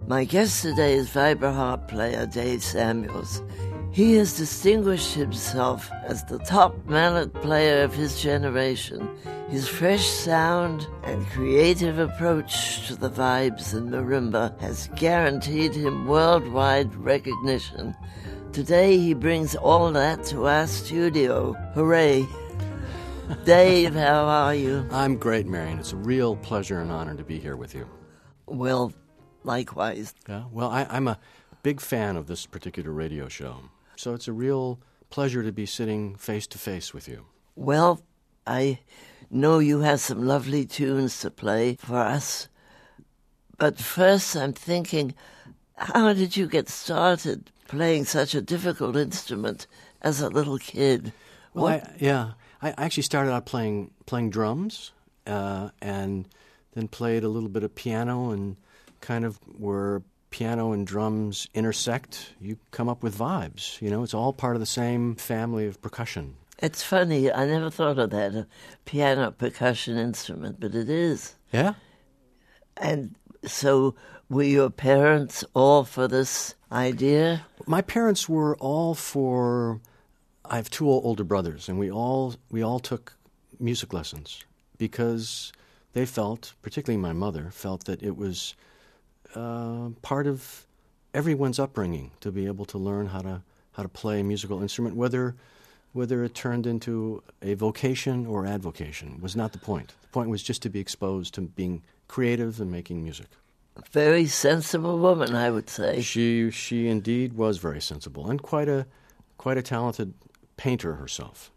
My guest today is vibraharp player Dave Samuels. He has distinguished himself as the top mallet player of his generation. His fresh sound and creative approach to the vibes in marimba has guaranteed him worldwide recognition. Today he brings all that to our studio. Hooray! Dave, how are you? I'm great, Marion. It's a real pleasure and honor to be here with you. Well, likewise. Yeah. Well, I'm a big fan of this particular radio show, so it's a real pleasure to be sitting face to face with you. Well, I know you have some lovely tunes to play for us, but first I'm thinking, how did you get started playing such a difficult instrument as a little kid? Well, I actually started out playing drums, and then played a little bit of piano, and kind of where piano and drums intersect, you come up with vibes. You know, it's all part of the same family of percussion. It's funny, I never thought of that, a piano percussion instrument, but it is. Yeah? And so were your parents all for this idea? My parents were all for... I have two older brothers, and we all took music lessons because they felt, particularly my mother, felt that it was part of everyone's upbringing to be able to learn how to play a musical instrument, whether it turned into a vocation or avocation was not the point. The point was just to be exposed to being creative and making music. A very sensible woman, I would say. She indeed was very sensible and quite a talented painter herself.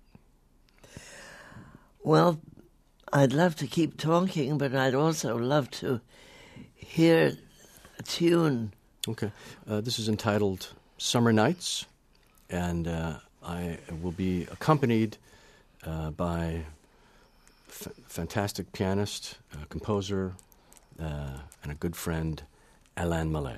Well, I'd love to keep talking, but I'd also love to hear a tune. Okay. This is entitled Summer Nights, and I will be accompanied by fantastic pianist, composer, and a good friend, Alain Millet.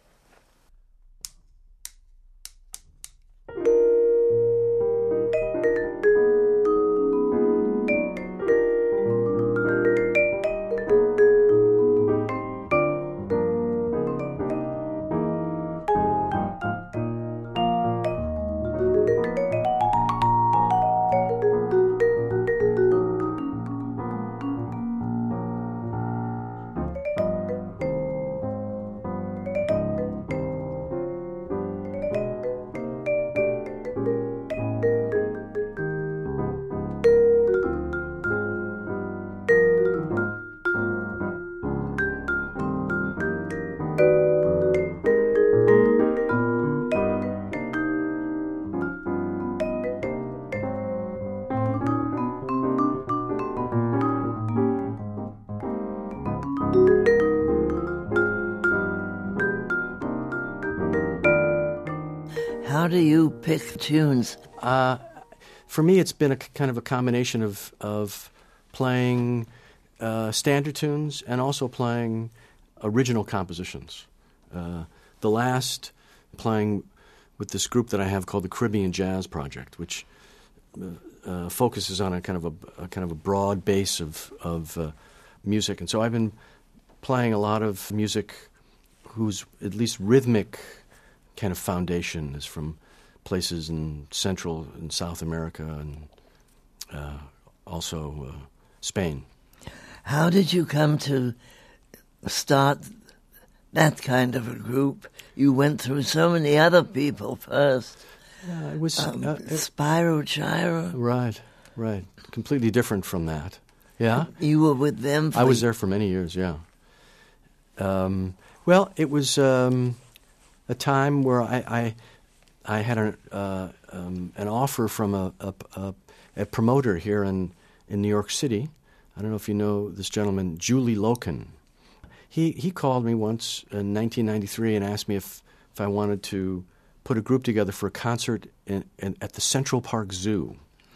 How do you pick tunes? For me, it's been a kind of a combination of playing standard tunes and also playing original compositions. The last, playing with this group that I have called the Caribbean Jazz Project, which focuses on a kind of a broad base of music, and so I've been playing a lot of music whose at least rhythmic kind of foundation is from places in Central and South America and also Spain. How did you come to start that kind of a group? You went through so many other people first. It was Spyro Gyra. Right. Completely different from that. Yeah? You were with them? I was there for many years, yeah. Well, it was a time where I had an offer from a promoter here in New York City. I don't know if you know this gentleman, Julie Loken. He called me once in 1993 and asked me if I wanted to put a group together for a concert at the Central Park Zoo.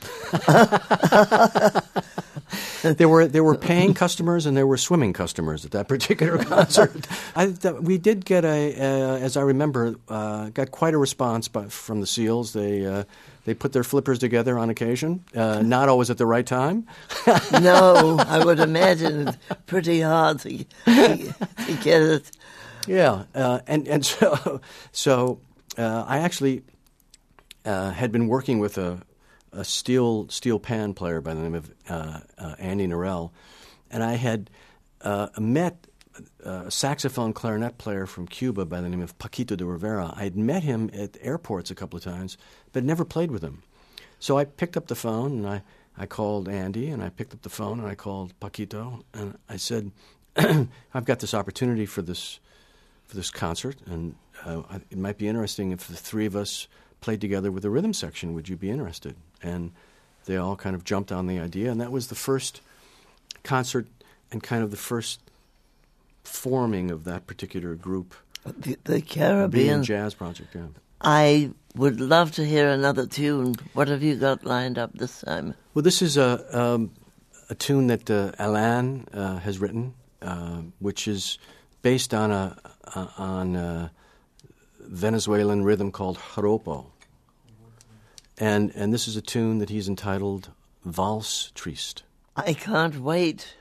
There were paying customers and there were swimming customers at that particular concert. We did get as I remember, got quite a response from the SEALs. They put their flippers together on occasion, not always at the right time. No, I would imagine it's pretty hard to get it. Yeah, and so I actually had been working with a steel pan player by the name of Andy Norell, and I had met a saxophone clarinet player from Cuba by the name of Paquito de Rivera. I had met him at airports a couple of times, but never played with him. So I picked up the phone, and I called Andy, and I picked up the phone, and I called Paquito, and I said, I've got this opportunity for this concert, and it might be interesting if the three of us played together with a rhythm section. Would you be interested? And they all kind of jumped on the idea, and that was the first concert and kind of the first forming of that particular group. The Caribbean Jazz Project, yeah. I would love to hear another tune. What have you got lined up this time? Well, this is a tune that Alain has written, which is based on a Venezuelan rhythm called joropo. And this is a tune that he's entitled Valse Triste. I can't wait.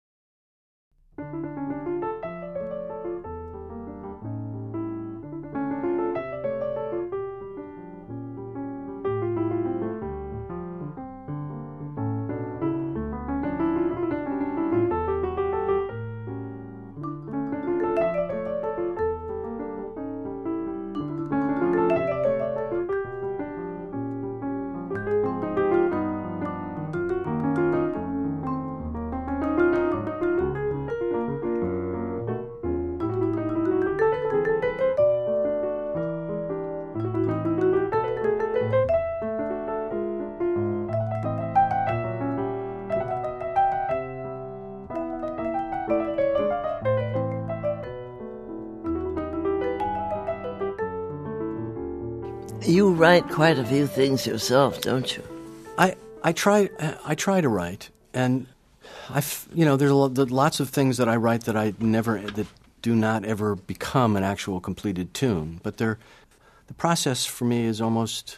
You write quite a few things yourself, don't you? I try to write, and there's lots of things that I write that do not ever become an actual completed tune. But the process for me is almost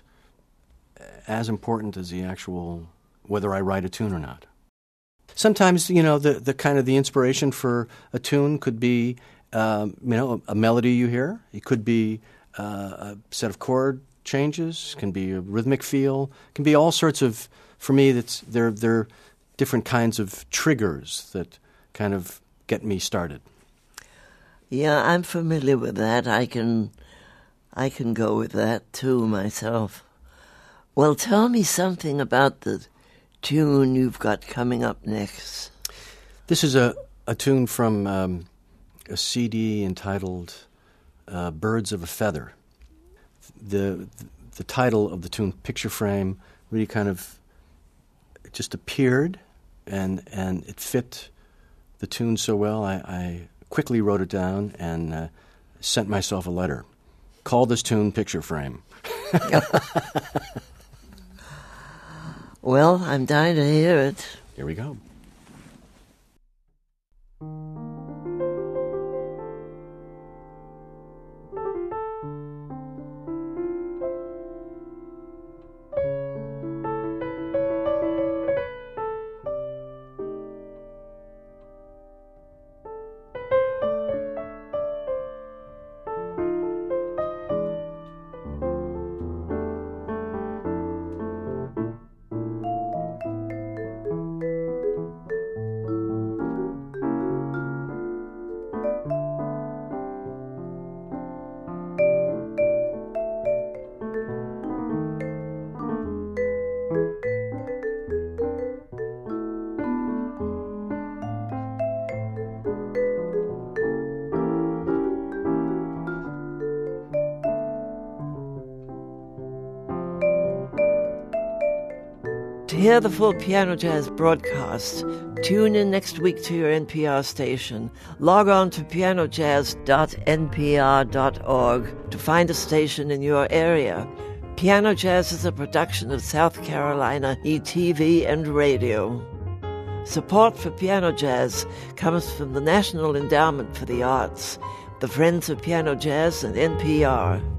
as important as the actual whether I write a tune or not. Sometimes the kind of the inspiration for a tune could be a melody you hear. It could be a set of chord changes, can be a rhythmic feel, can be all sorts of, for me, they're different kinds of triggers that kind of get me started. Yeah, I'm familiar with that. I can go with that too myself. Well, tell me something about the tune you've got coming up next. This is a tune from a CD entitled Birds of a Feather. The title of the tune, Picture Frame, really kind of just appeared, and it fit the tune so well. I quickly wrote it down and sent myself a letter. Call this tune Picture Frame. Well, I'm dying to hear it. Here we go. To hear the full Piano Jazz broadcast, tune in next week to your NPR station. Log on to pianojazz.npr.org to find a station in your area. Piano Jazz is a production of South Carolina ETV and Radio. Support for Piano Jazz comes from the National Endowment for the Arts, the Friends of Piano Jazz, and NPR.